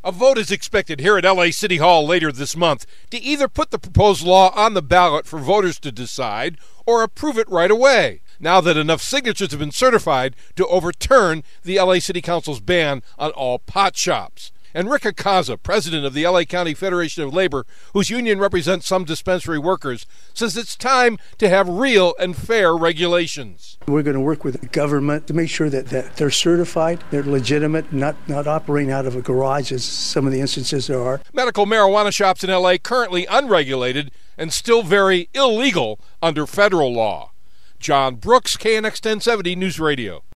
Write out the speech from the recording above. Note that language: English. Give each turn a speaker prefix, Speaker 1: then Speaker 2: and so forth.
Speaker 1: A vote is expected here at LA City Hall later this month to either put the proposed law on the ballot for voters to decide or approve it right away, now that enough signatures have been certified to overturn the LA City Council's ban on all pot shops. Enrique Caza, president of the LA County Federation of Labor, whose union represents some dispensary workers, says it's time to have real and fair regulations.
Speaker 2: We're going to work with the government to make sure that they're certified, they're legitimate, not operating out of a garage as some of the instances there are.
Speaker 1: Medical marijuana shops in LA currently unregulated and still very illegal under federal law. John Brooks, KNX 1070 News Radio.